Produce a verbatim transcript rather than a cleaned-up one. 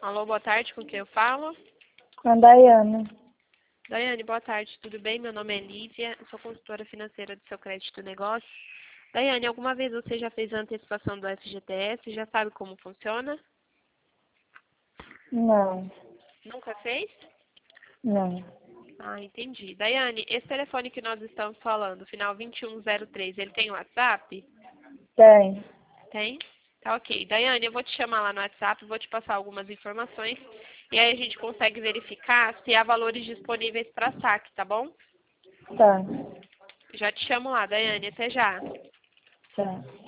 Alô, boa tarde, com quem eu falo? Com a Daiane. Daiane, boa tarde, tudo bem? Meu nome é Lívia, eu sou consultora financeira do seu crédito negócio. Daiane, alguma vez você já fez a antecipação do F G T S? Já sabe como funciona? Não, Nunca fez? não. Ah, entendi. Daiane, esse telefone que nós estamos falando, final vinte e um zero três, ele tem WhatsApp? Tem. Tem? Tá ok. Daiane, eu vou te chamar lá no WhatsApp, vou te passar algumas informações e aí a gente consegue verificar se há valores disponíveis para saque, tá bom? Tá. Já te chamo lá, Daiane. Até já. Tá.